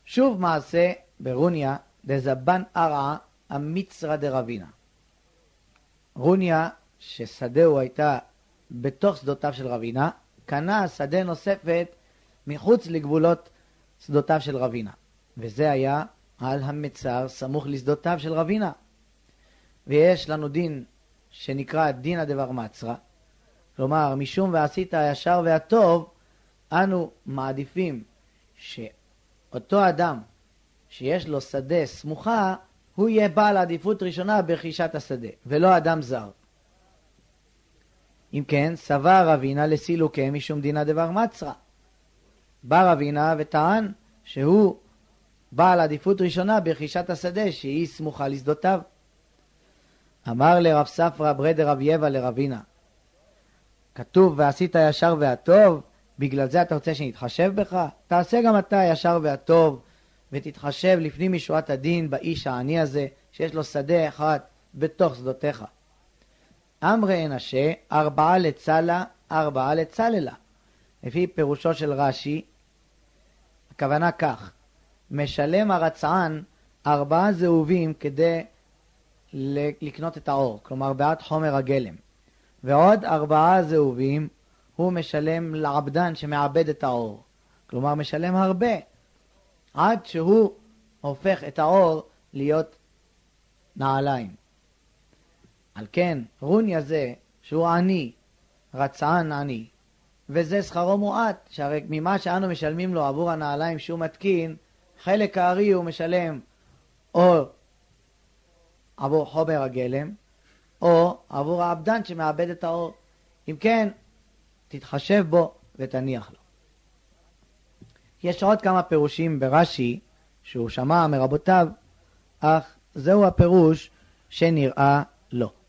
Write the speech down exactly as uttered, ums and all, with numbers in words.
שוב מעשה ברוניה דזבן ארעה המצרא דרבינה. רוניה ששדהו הייתה בתוך שדותיו של רבינה, קנה שדה נוספת מחוץ לגבולות שדותיו של רבינה, וזה היה על המצר סמוך לשדותיו של רבינה. ויש לנו דין שנקרא דינא דבר מצרא, כלומר משום ועשית הישר והטוב, אנו מעדיפים שאותו אדם שיש לו שדה סמוכה, הוא יהיה בעל עדיפות ראשונה ברכישת השדה, ולא אדם זר. אם כן, סבר רבינה לסילוקי משום דינא דבר מצרא. בא רבינה וטען שהוא בעל עדיפות ראשונה ברכישת השדה שהיא סמוכה לשדותיו. אמר לרב ספרא ברי דרב יבא לרבינה, כתוב ועשית הישר והטוב, בגלל זה אתה רוצה שנתחשב בך? תעשה גם אתה הישר והטוב ותתחשב לפנים משורת הדין באיש העני הזה שיש לו שדה אחד בתוך שדותיך. אמרי אנשה ארבעה לצלה ארבעה לצללה. לפי פירושו של רש"י, הכוונה כך, משלם הרצען ארבעה זהובים כדי לקנות את האור, כלומר בעד חומר הגלם, ועוד ארבעה זהובים הוא משלם לעבדן שמעבד את האור, כלומר משלם הרבה, עד שהוא הופך את האור להיות נעליים. על כן רוניה זה שהוא עני, רצען עני, וזה שכרו מועט, שהרי ממה שאנו משלמים לו עבור הנעליים שהוא מתקין, חלק הארי הוא משלם או עבור חומר הגלם, או עבור העבדן שמעבד את האור. אם כן, תתחשב בו ותניח לו. יש עוד כמה פירושים ברש"י שהוא שמע מרבותיו, אך זהו הפירוש שנראה לו.